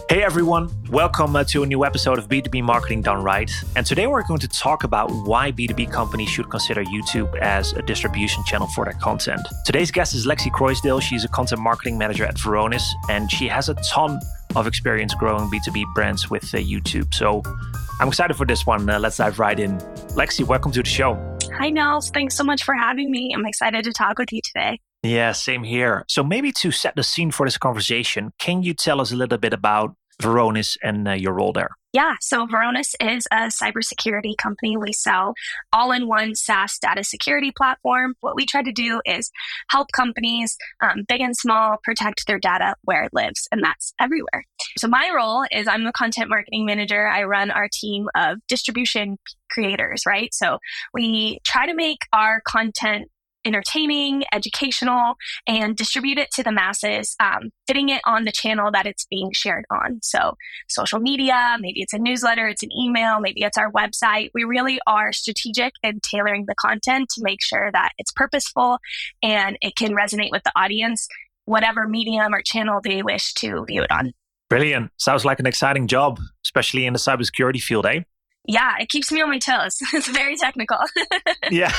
Hey everyone, welcome to a new episode of B2B Marketing Done Right. And today we're going to talk about why B2B companies should consider YouTube as a distribution channel for their content. Today's guest is Lexi Croysdale. She's a content marketing manager at Varonis, and she has a ton of experience growing B2B brands with YouTube. So I'm excited for this one. Let's dive right in. Lexi, welcome to the show. Hi, Nels. Thanks so much for having me. I'm excited to talk with you today. Yeah, same here. So maybe to set the scene for this conversation, can you tell us a little bit about Varonis and your role there? Yeah, so Varonis is a cybersecurity company. We sell all-in-one SaaS data security platform. What we try to do is help companies, big and small, protect their data where it lives, and that's everywhere. So my role is I'm the content marketing manager. I run our team of distribution creators, right? So we try to make our content entertaining, educational, and distribute it to the masses, fitting it on the channel that it's being shared on. So social media, maybe it's a newsletter, it's an email, maybe it's our website. We really are strategic in tailoring the content to make sure that it's purposeful and it can resonate with the audience, whatever medium or channel they wish to view it on. Brilliant. Sounds like an exciting job, especially in the cybersecurity field, eh? Yeah, it keeps me on my toes. It's very technical. Yeah.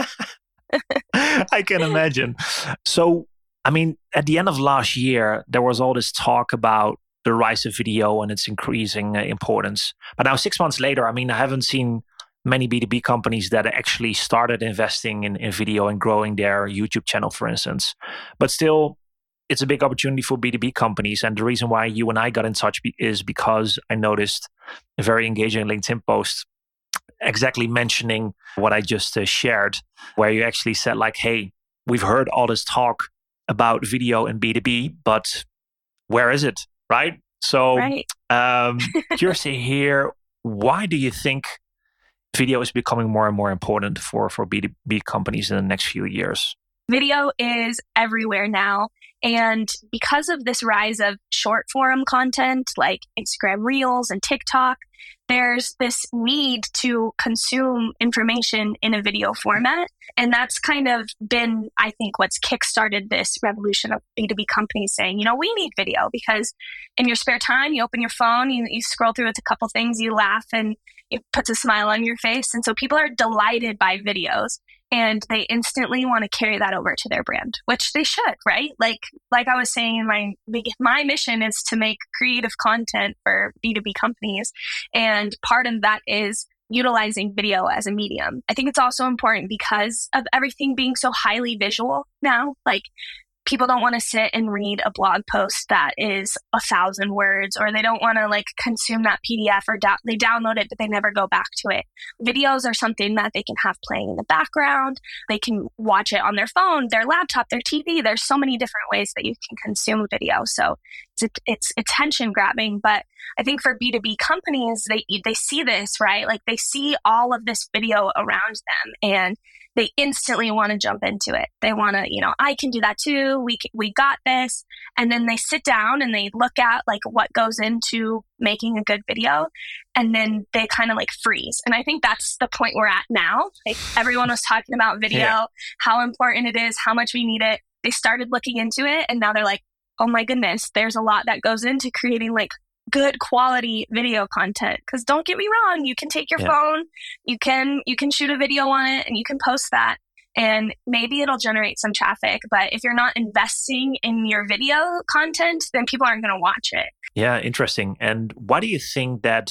I can imagine. So, I mean, at the end of last year, there was all this talk about the rise of video and its increasing importance. But now 6 months later, I mean, I haven't seen many B2B companies that actually started investing in video and growing their YouTube channel, for instance. But still, it's a big opportunity for B2B companies. And the reason why you and I got in touch is because I noticed a very engaging LinkedIn post exactly mentioning what I just shared, where you actually said like, hey, we've heard all this talk about video and B2B, but where is it, right? So curious to hear, why do you think video is becoming more and more important for B2B companies in the next few years? Video is everywhere now. And because of this rise of short form content like Instagram Reels and TikTok, there's this need to consume information in a video format. And that's kind of been, I think, what's kickstarted this revolution of B2B companies saying, you know, we need video because in your spare time, you open your phone, you scroll through it a couple things, you laugh, and it puts a smile on your face. And so people are delighted by videos. And they instantly want to carry that over to their brand, which they should, right? Like I was saying, my mission is to make creative content for B2B companies. And part of that is utilizing video as a medium. I think it's also important because of everything being so highly visual now. Like, people don't want to sit and read a blog post that is 1,000 words, or they don't want to consume that PDF, or they download it, but they never go back to it. Videos are something that they can have playing in the background. They can watch it on their phone, their laptop, their TV. There's so many different ways that you can consume video. So it's attention grabbing. But I think for B2B companies, they see this, right? Like, they see all of this video around them and they instantly want to jump into it. They want to, I can do that too. We got this. And then they sit down and they look at what goes into making a good video. And then they kind of freeze. And I think that's the point we're at now. Everyone was talking about video, how important it is, how much we need it. They started looking into it. And now they're like, oh my goodness, there's a lot that goes into creating good quality video content. Because don't get me wrong, you can take your phone, you can shoot a video on it, and you can post that, and maybe it'll generate some traffic. But if you're not investing in your video content, then people aren't going to watch it. Yeah, interesting. And why do you think that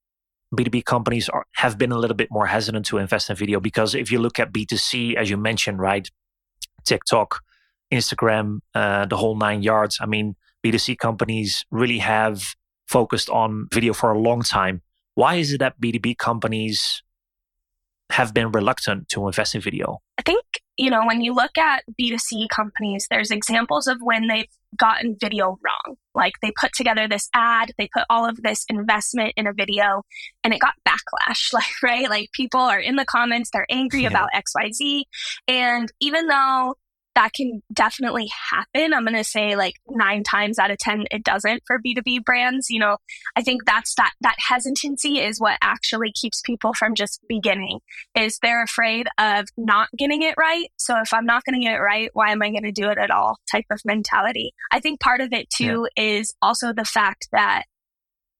B2B companies have been a little bit more hesitant to invest in video? Because if you look at B2C, as you mentioned, right, TikTok, Instagram, the whole 9 yards. I mean, B2C companies really have focused on video for a long time. Why is it that B2B companies have been reluctant to invest in video? I think, when you look at B2C companies, there's examples of when they've gotten video wrong. Like, they put together this ad, they put all of this investment in a video, and it got backlash, right? Like, people are in the comments, they're angry about XYZ. And even though that can definitely happen, I'm going to say 9 times out of 10, it doesn't for B2B brands. I think that's that hesitancy is what actually keeps people from just beginning, is they're afraid of not getting it right. So if I'm not going to get it right, why am I going to do it at all type of mentality. I think part of it too is also the fact that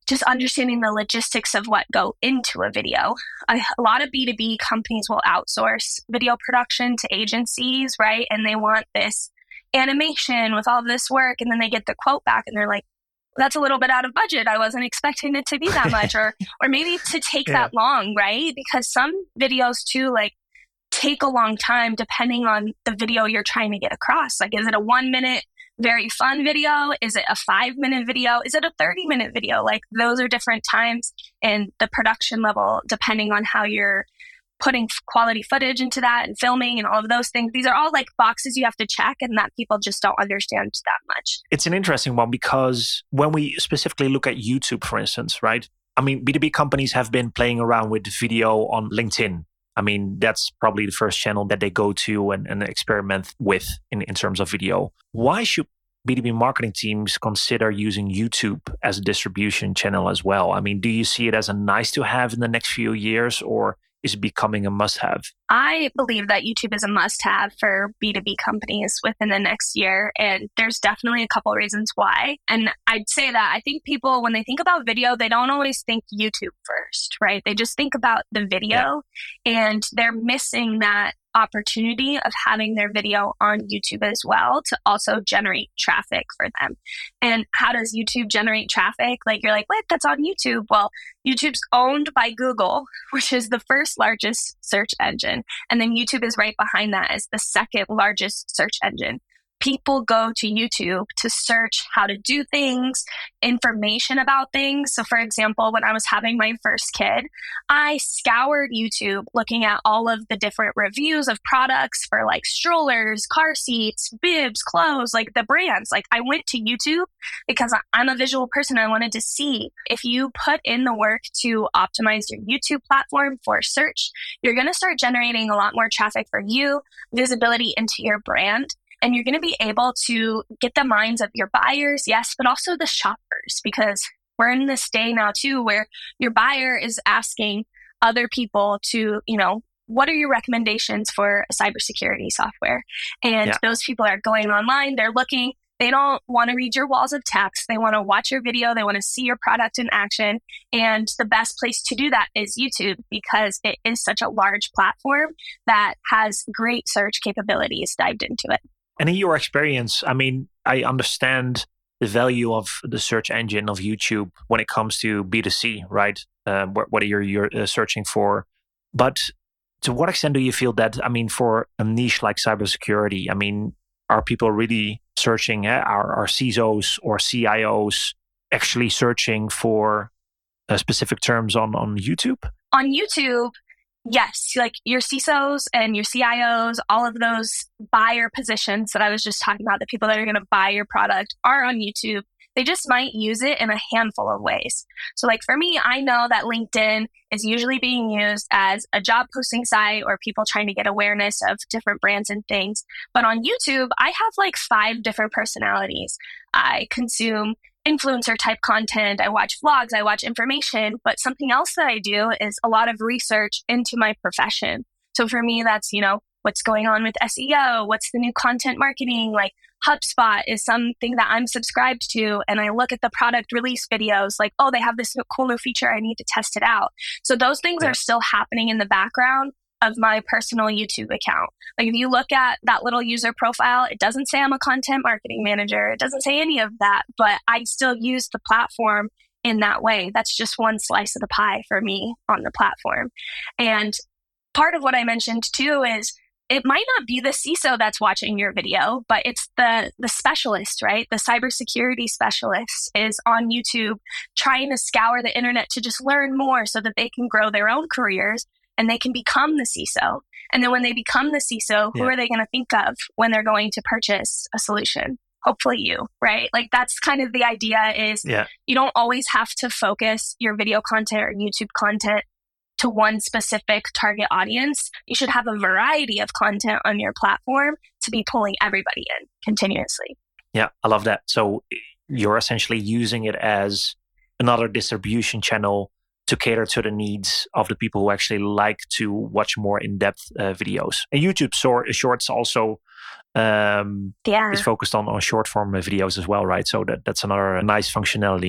just understanding the logistics of what go into a video. A lot of B2B companies will outsource video production to agencies, right? And they want this animation with all this work, and then they get the quote back and they're like, that's a little bit out of budget. I wasn't expecting it to be that much, or maybe to take that long, right? Because some videos too, like, take a long time depending on the video you're trying to get across. Like, is it a 1 minute, very fun video? Is it a 5-minute video? Is it a 30-minute video? Like, those are different times and the production level, depending on how you're putting quality footage into that and filming and all of those things. These are all like boxes you have to check and that people just don't understand that much. It's an interesting one because when we specifically look at YouTube, for instance, right? I mean, B2B companies have been playing around with video on LinkedIn. I mean, that's probably the first channel that they go to and experiment with in terms of video. Why should B2B marketing teams consider using YouTube as a distribution channel as well? I mean, do you see it as a nice to have in the next few years, or is becoming a must-have? I believe that YouTube is a must-have for B2B companies within the next year. And there's definitely a couple of reasons why. And I'd say that I think people, when they think about video, they don't always think YouTube first, right? They just think about the video and they're missing that opportunity of having their video on YouTube as well to also generate traffic for them. And how does YouTube generate traffic? Like, you're like, what? That's on YouTube. Well, YouTube's owned by Google, which is the first largest search engine. And then YouTube is right behind that as the second largest search engine. People go to YouTube to search how to do things, information about things. So for example, when I was having my first kid, I scoured YouTube looking at all of the different reviews of products for like strollers, car seats, bibs, clothes, like the brands. Like, I went to YouTube because I'm a visual person. I wanted to see if you put in the work to optimize your YouTube platform for search, you're going to start generating a lot more traffic for you, visibility into your brand. And you're going to be able to get the minds of your buyers, yes, but also the shoppers, because we're in this day now too where your buyer is asking other people to, what are your recommendations for a cybersecurity software? And those people are going online, they're looking, they don't want to read your walls of text. They want to watch your video. They want to see your product in action. And the best place to do that is YouTube because it is such a large platform that has great search capabilities dived into it. And in your experience, I mean, I understand the value of the search engine of YouTube when it comes to B2C, right? What you're searching for. But to what extent do you feel that, I mean, for a niche like cybersecurity, I mean, are people really searching, are CISOs or CIOs actually searching for specific terms on YouTube? On YouTube, yes, like your CISOs and your CIOs, all of those buyer positions that I was just talking about, the people that are going to buy your product are on YouTube. They just might use it in a handful of ways. So like for me, I know that LinkedIn is usually being used as a job posting site or people trying to get awareness of different brands and things. But on YouTube, I have like 5 different personalities. I consume influencer type content. I watch vlogs, I watch information, but something else that I do is a lot of research into my profession. So for me, that's, what's going on with SEO, what's the new content marketing, like HubSpot is something that I'm subscribed to. And I look at the product release videos like, oh, they have this cool new feature. I need to test it out. So those things are still happening in the background of my personal YouTube account. Like if you look at that little user profile, it doesn't say I'm a content marketing manager. It doesn't say any of that, but I still use the platform in that way. That's just one slice of the pie for me on the platform. And part of what I mentioned too is it might not be the CISO that's watching your video, but it's the specialist, right? The cybersecurity specialist is on YouTube trying to scour the internet to just learn more so that they can grow their own careers and they can become the CISO. And then when they become the CISO, who are they going to think of when they're going to purchase a solution? Hopefully you, right? Like that's kind of the idea is you don't always have to focus your video content or YouTube content to one specific target audience. You should have a variety of content on your platform to be pulling everybody in continuously. Yeah, I love that. So you're essentially using it as another distribution channel to cater to the needs of the people who actually like to watch more in-depth videos. And YouTube Shorts also is focused on short-form videos as well, right? So that's another nice functionality.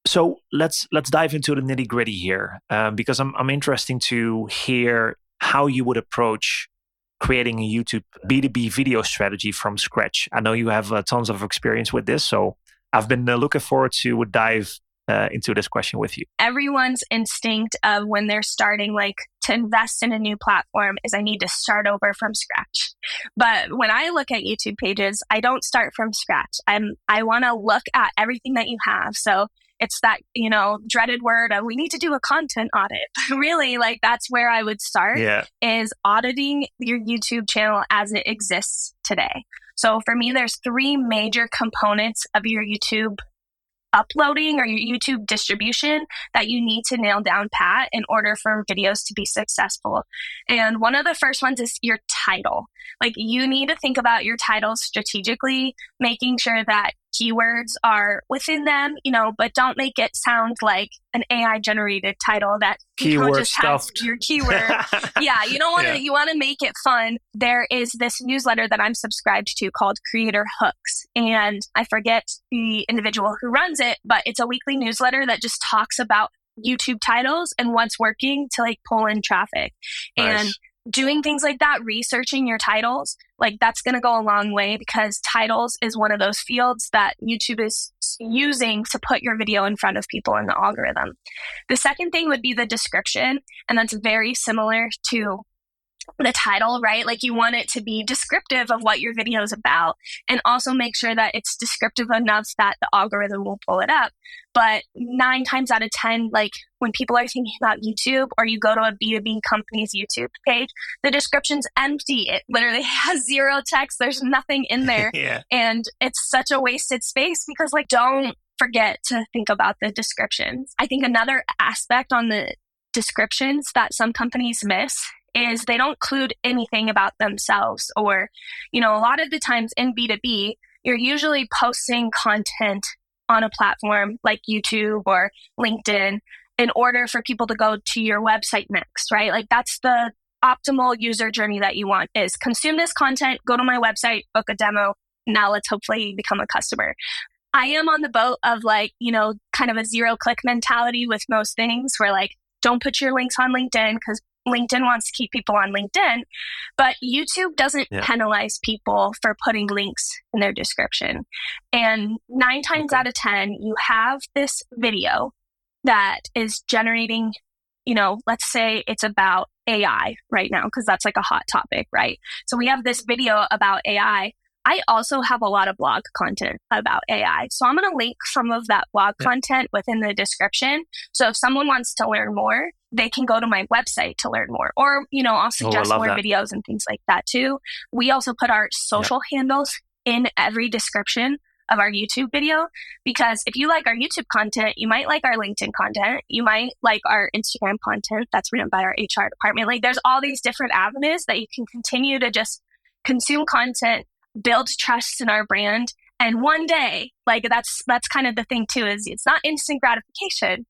So let's dive into the nitty gritty here, because I'm interested to hear how you would approach creating a YouTube B2B video strategy from scratch. I know you have tons of experience with this, so I've been looking forward to dive into this question with you. Everyone's instinct of when they're starting, like to invest in a new platform, is I need to start over from scratch. But when I look at YouTube pages, I don't start from scratch. I want to look at everything that you have. So it's that, dreaded word of we need to do a content audit. Really, like that's where I would start, is auditing your YouTube channel as it exists today. So for me, there's 3 major components of your YouTube uploading or your YouTube distribution that you need to nail down pat in order for videos to be successful. And one of the first ones is your title. Like you need to think about your titles strategically, making sure that keywords are within them, but don't make it sound like an AI generated title that just has your keyword. Yeah, you don't want to, you want to make it fun. There is this newsletter that I'm subscribed to called Creator Hooks. And I forget the individual who runs it, but it's a weekly newsletter that just talks about YouTube titles and what's working to like pull in traffic. Nice. And doing things like that, researching your titles, like that's going to go a long way, because titles is one of those fields that YouTube is using to put your video in front of people in the algorithm. The second thing would be the description. And that's very similar to the title, right? Like you want it to be descriptive of what your video is about, and also make sure that it's descriptive enough that the algorithm will pull it up. But 9 times out of 10, like when people are thinking about YouTube, or you go to a B2B company's YouTube page, the description's empty. It literally has 0 text. There's nothing in there. And it's such a wasted space, because like, don't forget to think about the descriptions. I think another aspect on the descriptions that some companies miss is they don't include anything about themselves. Or, a lot of the times in B2B, you're usually posting content on a platform like YouTube or LinkedIn in order for people to go to your website next, right? Like that's the optimal user journey that you want, is consume this content, go to my website, book a demo. Now let's hopefully become a customer. I am on the boat of like, kind of a 0-click mentality with most things, where like, don't put your links on LinkedIn because LinkedIn wants to keep people on LinkedIn, but YouTube doesn't penalize people for putting links in their description. And 9 times out of 10, you have this video that is generating, let's say it's about AI right now, because that's like a hot topic, right? So we have this video about AI. I also have a lot of blog content about AI. So I'm going to link some of that blog content within the description. So if someone wants to learn more, they can go to my website to learn more. Or, I'll suggest more videos and things like that too. We also put our social handles in every description of our YouTube video, because if you like our YouTube content, you might like our LinkedIn content. You might like our Instagram content that's written by our HR department. Like there's all these different avenues that you can continue to just consume content, build trust in our brand. And one day, like that's kind of the thing too, is it's not instant gratification.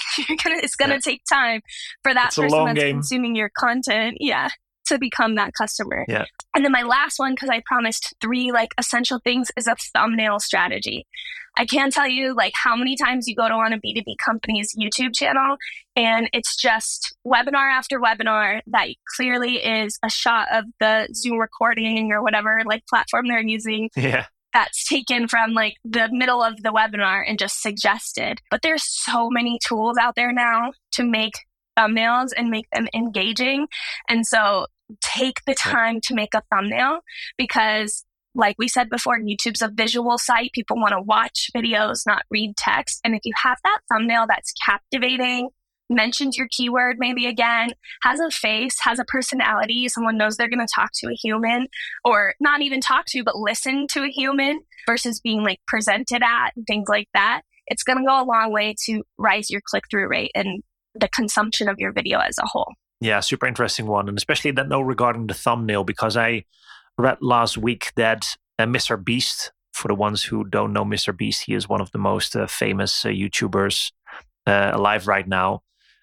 It's gonna take time for that person that's consuming your content, to become that customer. And then my last one, because I promised 3 like essential things, is a thumbnail strategy. I can't tell you like how many times you go to on a B2B company's YouTube channel and it's just webinar after webinar that clearly is a shot of the Zoom recording or whatever like platform they're using. That's taken from like the middle of the webinar and just suggested. But there's so many tools out there now to make thumbnails and make them engaging. And so take the time to make a thumbnail, because like we said before, YouTube's a visual site. People want to watch videos, not read text. And if you have that thumbnail that's captivating, mentions your keyword maybe again, has a face, has a personality, someone knows they're going to talk to a human, or not even talk to, but listen to a human versus being like presented at and things like that, it's going to go a long way to rise your click-through rate and the consumption of your video as a whole. Yeah, super interesting one. And especially that note regarding the thumbnail, because I read last week that Mr. Beast, for the ones who don't know Mr. Beast, he is one of the most famous YouTubers alive right now.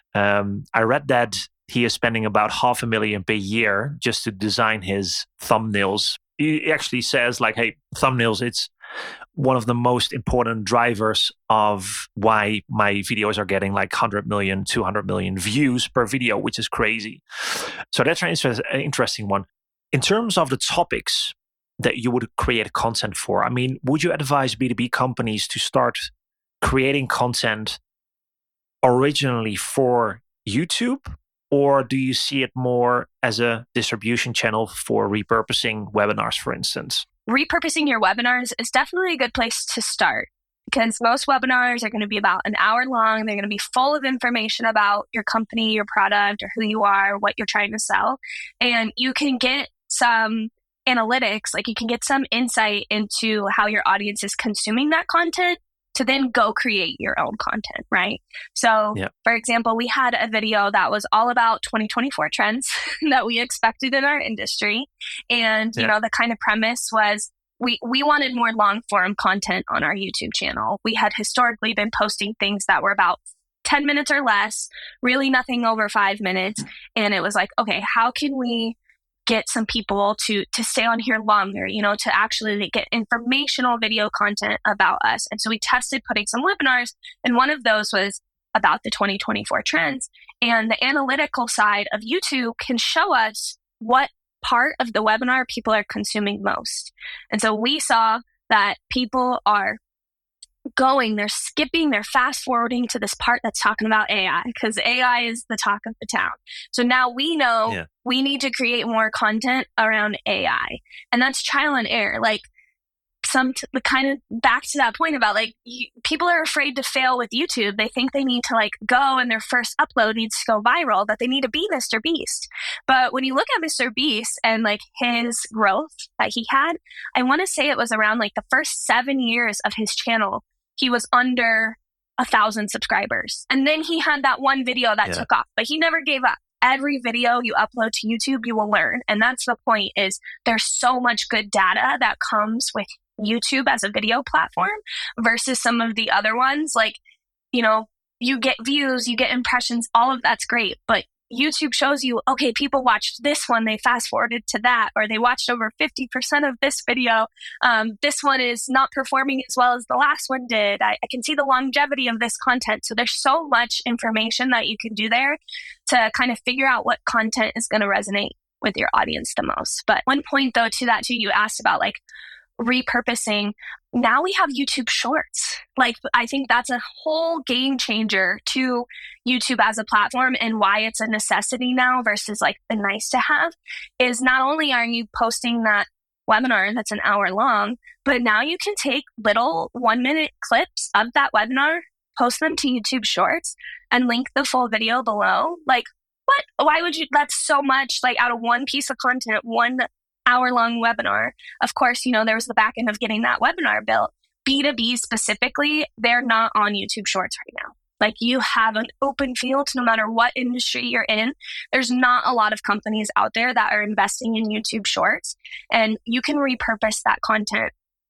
I read that he is spending about $500,000 per year just to design his thumbnails. He actually says like, hey, thumbnails, it's one of the most important drivers of why my videos are getting like 100 million, 200 million views per video, which is crazy. So that's an interesting one. In terms of the topics that you would create content for, I mean, would you advise B2B companies to start creating content originally for YouTube? Or do you see it more as a distribution channel for repurposing webinars, for instance? Repurposing your webinars is definitely a good place to start, because most webinars are going to be about an hour long. They're going to be full of information about your company, your product, or who you are, what you're trying to sell. And you can get some analytics, like you can get some insight into how your audience is consuming that content to then go create your own content, right? So, for example, we had a video that was all about 2024 trends that we expected in our industry. And, you know, the kind of premise was we wanted more long form content on our YouTube channel. We had historically been posting things that were about 10 minutes or less, really nothing over 5 minutes. And it was like, okay, how can we get some people to stay on here longer, you know, to actually get informational video content about us. And so we tested putting some webinars, and one of those was about the 2024 trends. And the analytical side of YouTube can show us what part of the webinar people are consuming most. And so we saw that people are they're skipping, they're fast forwarding to this part that's talking about AI, because AI is the talk of the town. So now we know we need to create more content around AI. And that's trial and error. Like kind of back to that point about like people are afraid to fail with YouTube. They think they need to like go and their first upload needs to go viral, that they need to be Mr. Beast. But when you look at Mr. Beast and like his growth that he had, I want to say it was around like the first 7 years of his channel, he was under 1,000 subscribers. And then he had that one video that took off, but he never gave up. Every video you upload to YouTube, you will learn. And that's the point, is there's so much good data that comes with YouTube as a video platform versus some of the other ones. Like, you know, you get views, you get impressions, all of that's great. But YouTube shows you, okay, people watched this one, they fast forwarded to that, or they watched over 50% of this video. This one is not performing as well as the last one did. I can see the longevity of this content. So there's so much information that you can do there to kind of figure out what content is going to resonate with your audience the most. But one point though to that too, you asked about like repurposing. Now we have YouTube Shorts. Like, I think that's a whole game changer to YouTube as a platform, and why it's a necessity now versus like the nice to have is not only are you posting that webinar that's an hour long, but now you can take little 1-minute clips of that webinar, post them to YouTube Shorts, and link the full video below. Like, what? Why would you? That's so much, like, out of one piece of content, 1 hour-long webinar. Of course, you know, there was the back end of getting that webinar built. B2B specifically, they're not on YouTube Shorts right now. Like, you have an open field no matter what industry you're in. There's not a lot of companies out there that are investing in YouTube Shorts, and you can repurpose that content.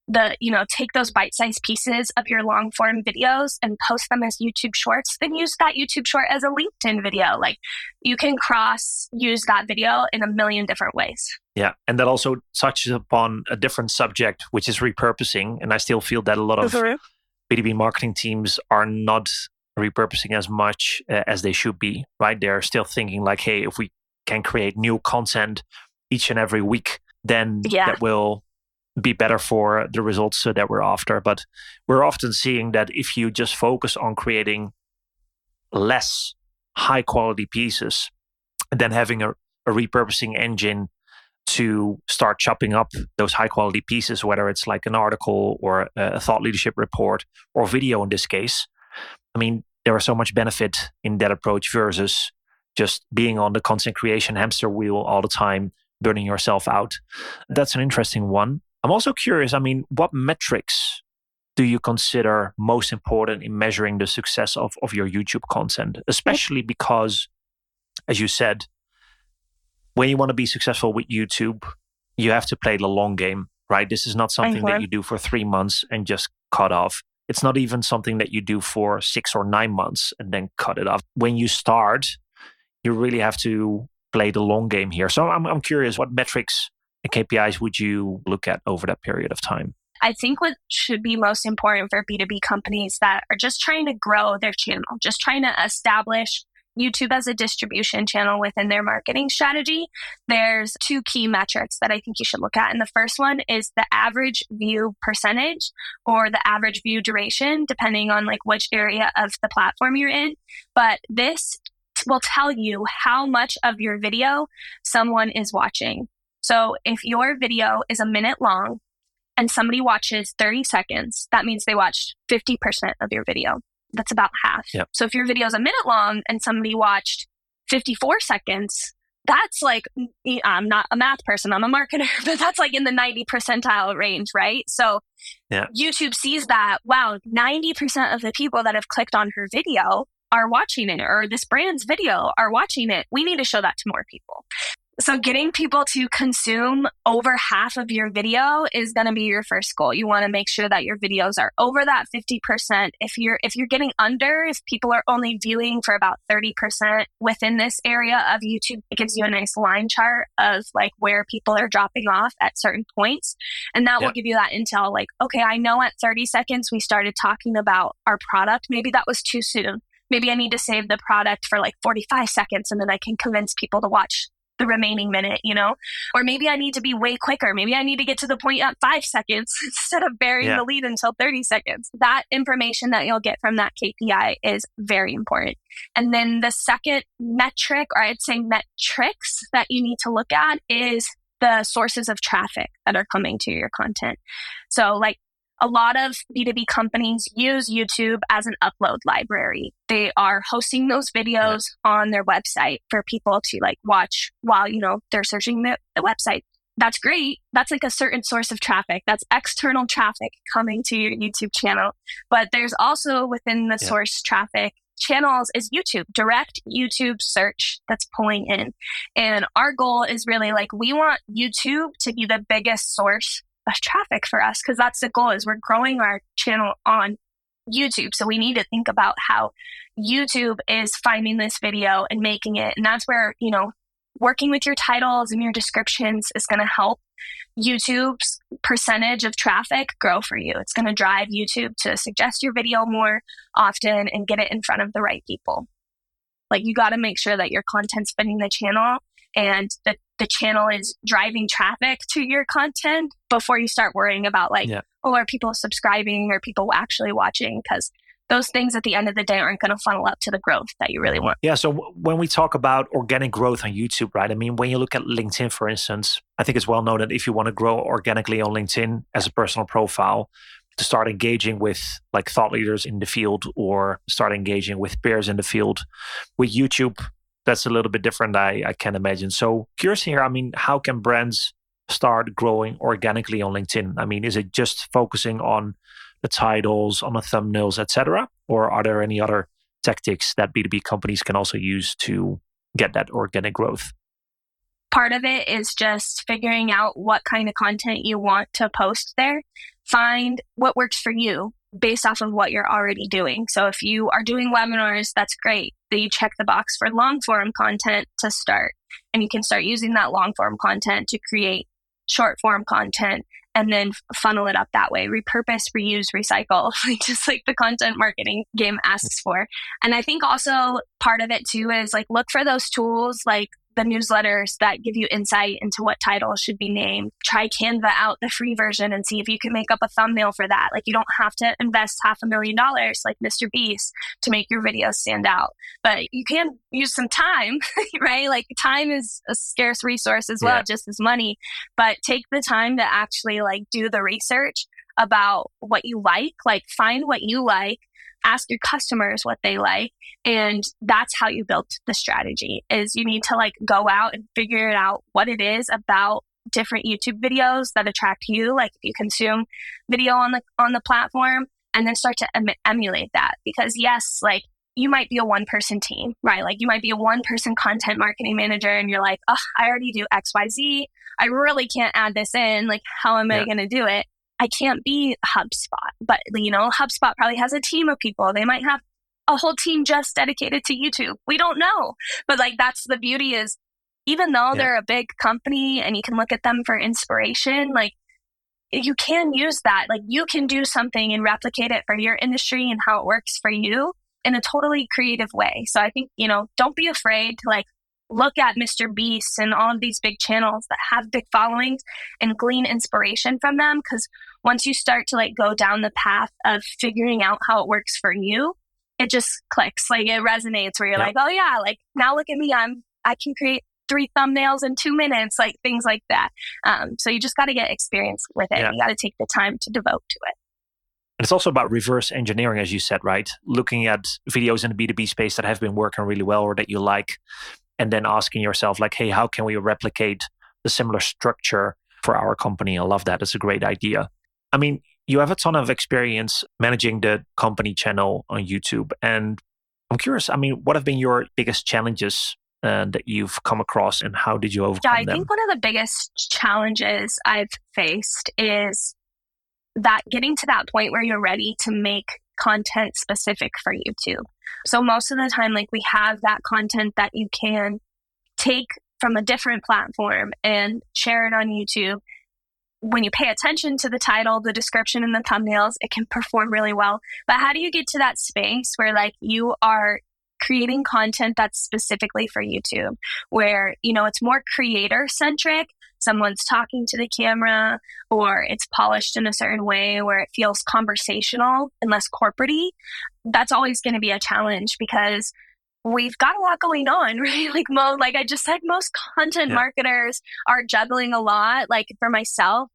Take those bite-sized pieces of your long-form videos and post them as YouTube Shorts, then use that YouTube Short as a LinkedIn video. Like, you can use that video in a million different ways. Yeah, and that also touches upon a different subject, which is repurposing. And I still feel that a lot of B2B marketing teams are not repurposing as much as they should be, right? They're still thinking like, hey, if we can create new content each and every week, then that will be better for the results that we're after. But we're often seeing that if you just focus on creating less high quality pieces and then having a repurposing engine to start chopping up those high quality pieces, whether it's like an article or a thought leadership report or video in this case, I mean, there is so much benefit in that approach versus just being on the content creation hamster wheel all the time, burning yourself out. That's an interesting one. I'm also curious, I mean, what metrics do you consider most important in measuring the success of your YouTube content? Especially because, as you said, when you want to be successful with YouTube, you have to play the long game, right? This is not something that you do for 3 months and just cut off. It's not even something that you do for 6 or 9 months and then cut it off. When you start, you really have to play the long game here. So I'm curious, what metrics and KPIs would you look at over that period of time? I think what should be most important for B2B companies that are just trying to grow their channel, just trying to establish YouTube as a distribution channel within their marketing strategy, there's two key metrics that I think you should look at. And the first one is the average view percentage or the average view duration, depending on like which area of the platform you're in. But this will tell you how much of your video someone is watching. So if your video is a minute long and somebody watches 30 seconds, that means they watched 50% of your video. That's about half. Yep. So if your video is a minute long and somebody watched 54 seconds, that's like, I'm not a math person, I'm a marketer, but that's like in the 90 percentile range, right? So YouTube sees that, wow, 90% of the people that have clicked on her video are watching it, or this brand's video are watching it. We need to show that to more people. So getting people to consume over half of your video is going to be your first goal. You want to make sure that your videos are over that 50%. If you're getting under, if people are only viewing for about 30% within this area of YouTube, it gives you a nice line chart of like where people are dropping off at certain points. And that will give you that intel like, okay, I know at 30 seconds we started talking about our product. Maybe that was too soon. Maybe I need to save the product for like 45 seconds and then I can convince people to watch the remaining minute, or maybe I need to be way quicker. Maybe I need to get to the point at 5 seconds instead of burying the lead until 30 seconds. That information that you'll get from that KPI is very important. And then the second metric, or I'd say metrics that you need to look at is the sources of traffic that are coming to your content. So like a lot of B2B companies use YouTube as an upload library. They are hosting those videos on their website for people to like watch while, they're searching the website. That's great. That's like a certain source of traffic. That's external traffic coming to your YouTube channel. But there's also within the source traffic channels is YouTube, direct YouTube search that's pulling in. And our goal is really like, we want YouTube to be the biggest source of traffic for us, because that's the goal, is we're growing our channel on YouTube. So we need to think about how YouTube is finding this video and making it. And that's where, working with your titles and your descriptions is going to help YouTube's percentage of traffic grow for you. It's going to drive YouTube to suggest your video more often and get it in front of the right people. Like you got to make sure that your content's fitting the channel and that the channel is driving traffic to your content before you start worrying about are people subscribing or people actually watching? Because those things at the end of the day aren't going to funnel up to the growth that you really want. Yeah. So when we talk about organic growth on YouTube, right? I mean, when you look at LinkedIn, for instance, I think it's well known that if you want to grow organically on LinkedIn as a personal profile, to start engaging with like thought leaders in the field or start engaging with peers in the field, with YouTube, that's a little bit different, I can imagine. So curious here, I mean, how can brands start growing organically on LinkedIn? I mean, is it just focusing on the titles, on the thumbnails, etc., or are there any other tactics that B2B companies can also use to get that organic growth? Part of it is just figuring out what kind of content you want to post there. Find what works for you based off of what you're already doing. So if you are doing webinars, that's great. Then you check the box for long form content to start. And you can start using that long form content to create short form content and then funnel it up that way. Repurpose, reuse, recycle, just like the content marketing game asks for. And I think also part of it too is like look for those tools like the newsletters that give you insight into what titles should be named. Try Canva out, the free version, and see if you can make up a thumbnail for that. Like you don't have to invest $500,000 like Mr. Beast to make your videos stand out, but you can use some time, right? Like time is a scarce resource as well, just as money, but take the time to actually like do the research about what you like find what you like, ask your customers what they like. And that's how you built the strategy, is you need to like go out and figure it out what it is about different YouTube videos that attract you. Like if you consume video on the platform, and then start to emulate that. Because yes, like you might be a one-person team, right? Like you might be a one-person content marketing manager and you're like, oh, I already do XYZ. I really can't add this in. Like how am I going to do it? I can't be HubSpot, but HubSpot probably has a team of people. They might have a whole team just dedicated to YouTube. We don't know. But like, that's the beauty, is even though they're a big company and you can look at them for inspiration, like you can use that. Like you can do something and replicate it for your industry and how it works for you in a totally creative way. So I think, don't be afraid to like look at Mr. Beast and all of these big channels that have big followings and glean inspiration from them. Because once you start to like go down the path of figuring out how it works for you, it just clicks. Like it resonates where you're like, oh yeah, like now look at me. I can create 3 thumbnails in 2 minutes, like things like that. So you just got to get experience with it. You got to take the time to devote to it. And it's also about reverse engineering, as you said, right? Looking at videos in the B2B space that have been working really well or that you like, and then asking yourself like, hey, how can we replicate the similar structure for our company? I love that. It's a great idea. I mean, you have a ton of experience managing the company channel on YouTube. And I'm curious, I mean, what have been your biggest challenges that you've come across and how did you overcome them? I think one of the biggest challenges I've faced is that getting to that point where you're ready to make content specific for YouTube. So most of the time, like we have that content that you can take from a different platform and share it on YouTube. When you pay attention to the title, the description, and the thumbnails, it can perform really well. But how do you get to that space where like you are creating content that's specifically for YouTube, where, it's more creator centric? Someone's talking to the camera, or it's polished in a certain way where it feels conversational and less corporate-y. That's always going to be a challenge because we've got a lot going on, right? Like I just said, most content marketers are juggling a lot. Like for myself,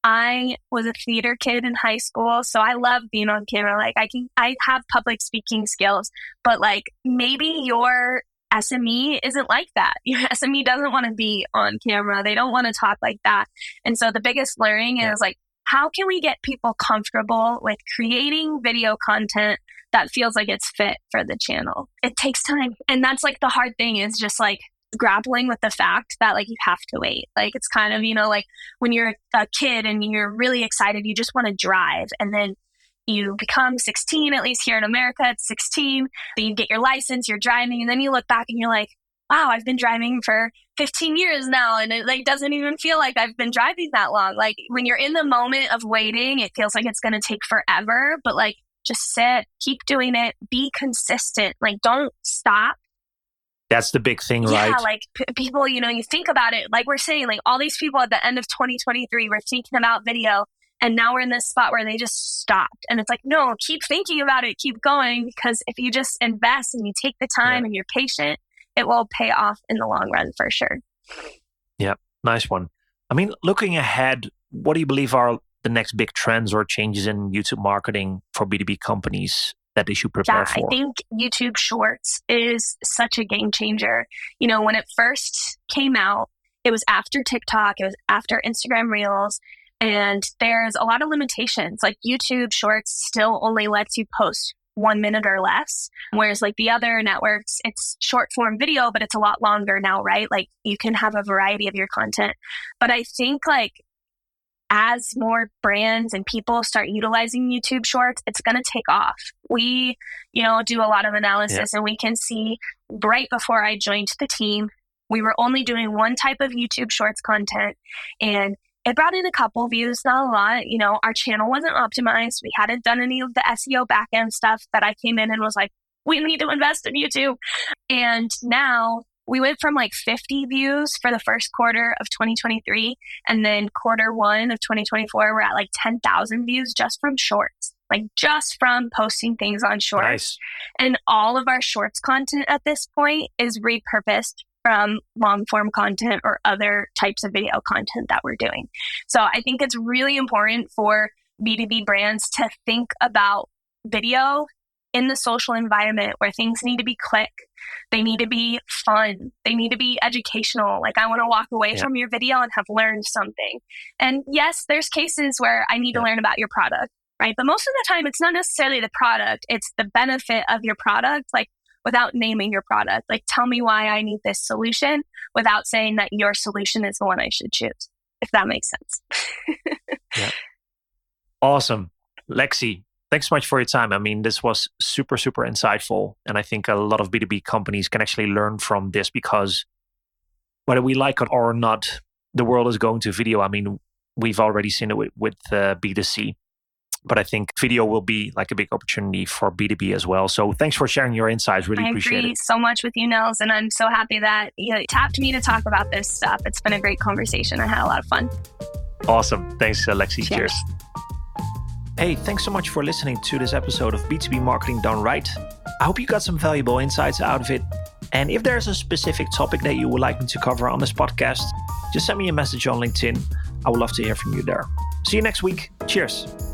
I was a theater kid in high school, so I love being on camera. Like I have public speaking skills, but like maybe your SME isn't like that. Your SME doesn't want to be on camera. They don't want to talk like that. And so the biggest learning is like, how can we get people comfortable with creating video content that feels like it's fit for the channel? It takes time. And that's like the hard thing is just like grappling with the fact that like you have to wait. Like it's kind of, like when you're a kid and you're really excited, you just want to drive. And then you become 16, at least here in America, it's 16. Then you get your license, you're driving, and then you look back and you're like, wow, I've been driving for 15 years now. And it like doesn't even feel like I've been driving that long. Like when you're in the moment of waiting, it feels like it's going to take forever, but like just sit, keep doing it, be consistent. Like don't stop. That's the big thing, right? Yeah, like people, you think about it, like we're saying, like all these people at the end of 2023 were thinking about video. And now we're in this spot where they just stopped. And it's like, no, keep thinking about it, keep going. Because if you just invest and you take the time and you're patient, it will pay off in the long run for sure. Yeah, nice one. I mean, looking ahead, what do you believe are the next big trends or changes in YouTube marketing for B2B companies that they should prepare for? I think YouTube Shorts is such a game changer. When it first came out, it was after TikTok, it was after Instagram Reels. And there's a lot of limitations. Like YouTube Shorts still only lets you post 1 minute or less. Whereas like the other networks, it's short form video, but it's a lot longer now, right? Like you can have a variety of your content. But I think like as more brands and people start utilizing YouTube Shorts, it's going to take off. We, do a lot of analysis and we can see right before I joined the team, we were only doing one type of YouTube Shorts content, and it brought in a couple views, not a lot. Our channel wasn't optimized. We hadn't done any of the SEO backend stuff that I came in and was like, we need to invest in YouTube. And now we went from like 50 views for the first quarter of 2023. And then quarter 1 of 2024, we're at like 10,000 views just from shorts, like just from posting things on shorts. Nice. And all of our shorts content at this point is repurposed from long form content or other types of video content that we're doing. So I think it's really important for B2B brands to think about video in the social environment where things need to be quick. They need to be fun. They need to be educational. Like I want to walk away from your video and have learned something. And yes, there's cases where I need to learn about your product, right? But most of the time it's not necessarily the product. It's the benefit of your product. Like without naming your product. Like, tell me why I need this solution without saying that your solution is the one I should choose, if that makes sense. Awesome. Lexi, thanks so much for your time. I mean, this was super, super insightful. And I think a lot of B2B companies can actually learn from this because whether we like it or not, the world is going to video. I mean, we've already seen it with B2C. But I think video will be like a big opportunity for B2B as well. So thanks for sharing your insights. Really appreciate it. I agree so much with you, Nils. And I'm so happy that you tapped me to talk about this stuff. It's been a great conversation. I had a lot of fun. Awesome. Thanks, Lexi. Cheers. Hey, thanks so much for listening to this episode of B2B Marketing Done Right. I hope you got some valuable insights out of it. And if there's a specific topic that you would like me to cover on this podcast, just send me a message on LinkedIn. I would love to hear from you there. See you next week. Cheers.